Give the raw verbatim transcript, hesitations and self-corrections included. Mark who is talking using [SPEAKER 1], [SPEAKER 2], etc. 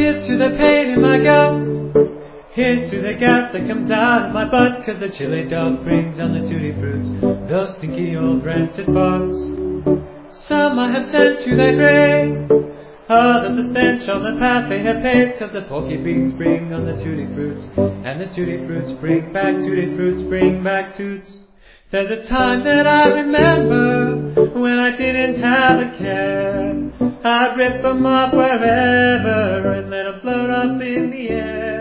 [SPEAKER 1] Here's to the pain in my gut. Here's to the gas that comes out of my butt, 'cause the chili dog brings on the tutti fruits, those stinky old rancid bugs. Some I have sent to their grave, others a stench on the path they have paved, 'cause the porky beans bring on the tutti fruits, and the tutti fruits bring back tutti fruits, bring back toots. There's a time that I remember when I didn't have a care. I'd rip them off wherever and let them float up in the air.